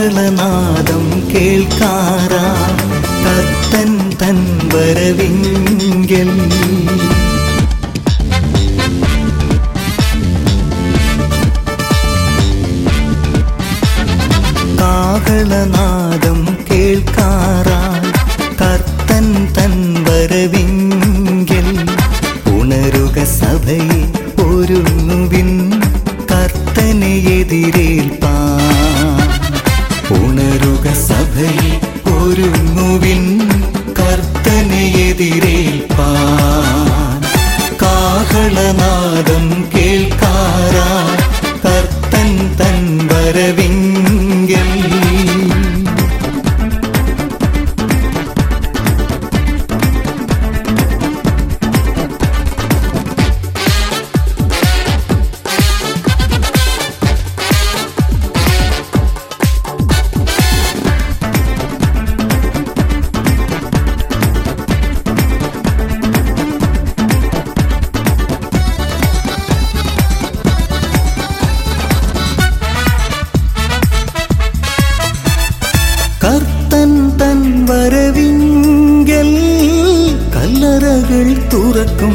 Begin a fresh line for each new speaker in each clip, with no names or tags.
കാഹളനാദം കേൾക്കാറാ കർത്തൻ തൻ വരവിങ്കൽ. കാഹളനാദം കേൾക്കാറാ കർത്തൻ തൻ വരവിങ്കൽ. ഉണരുക സഭയെ ഒരുങ്ങുവിൻ കർത്തനെ എതിരേൽപ്പാൻ. ഉണരുക സഭയെ ഒരുങ്ങുവിൻ കർത്തനെ എതിരേൽപ്പാൻ. കാഹളനാദം കേൾക്കാറാ കർത്തൻ തൻ വരവിങ്കൽ. കർത്തൻ തൻ വരവിങ്കൽ കല്ലറകൾ തുറക്കും.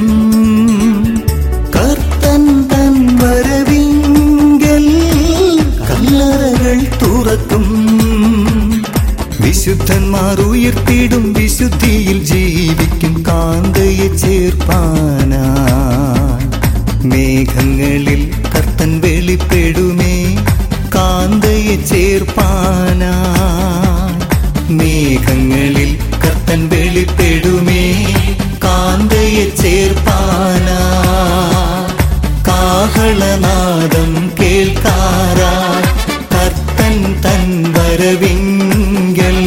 കർത്തൻ തൻ വരവിങ്കൽ കല്ലറകൾ തുറക്കും. വിശുദ്ധന്മാർ ഉയർത്തിടും വിശുദ്ധിയിൽ ജീവിക്കും കാന്തയെ ചേർപ്പാനായി. മേഘങ്ങളിൽ കർത്തൻ വെളിപ്പെടുമേ കാന്തയെ ചേർപ്പാനായി. മേഘങ്ങളിൽ കർത്തൻ വെളിപ്പെടുമേ കാന്തയെ ചേർപ്പാനായി. കാഹളനാദം കേൾക്കാറാ കർത്തൻ തൻ വരവിങ്കൽ.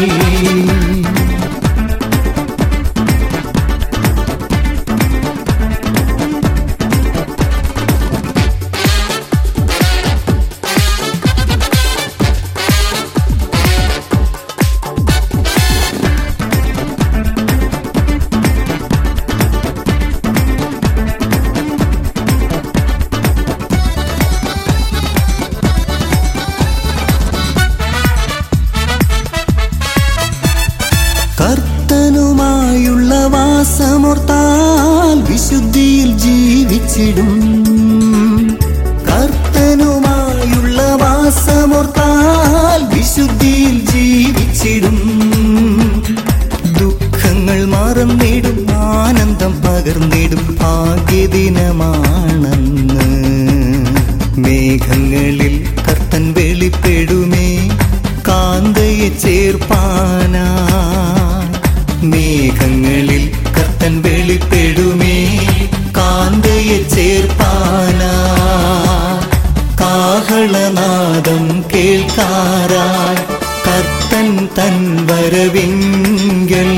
കർത്തനുമായുള്ള വാസമോർത്താൽ വിശുദ്ധിയിൽ ജീവിച്ചിടും. കർത്തനുമായുള്ള വാസമോർത്താൽ വിശുദ്ധിയിൽ ജീവിച്ചിടും. ദുഃഖങ്ങൾ മറന്നിടും ആനന്ദം പകർന്നിടും ഭാഗ്യദിനമാണെന്ന്. മേഘങ്ങളിൽ കർത്തൻ വെളിപ്പെടുമേ കാന്തയെ ചേർപ്പാനായി. മേഘങ്ങളിൽ കർത്തൻ വെളിപ്പെടുമേ കാന്തയെ ചേർപ്പാനായി. കാഹളനാദം കേൾക്കാറായി കർത്തൻ തൻ വരവിങ്കൽ.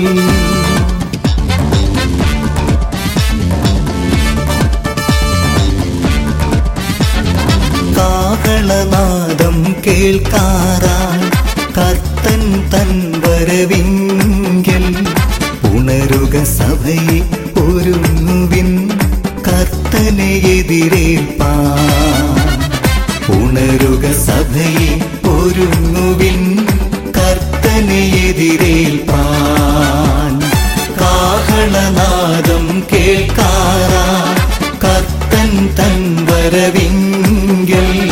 കാഹളനാദം കേൾക്കാറായി കർത്തൻ തൻ വരവിങ്കൽ. ഉണരുക സഭയെ ഒരുങ്ങുവിൻ കർത്തനെ എതിരേൽപ്പാൻ. ഉണരുക സഭയെ ഒരുങ്ങുവിൻ കർത്തനെ എതിരേൽപ്പാൻ. കാഹളനാദം കേൾക്കാറാ കർത്തൻ തൻ വരവിങ്കൽ.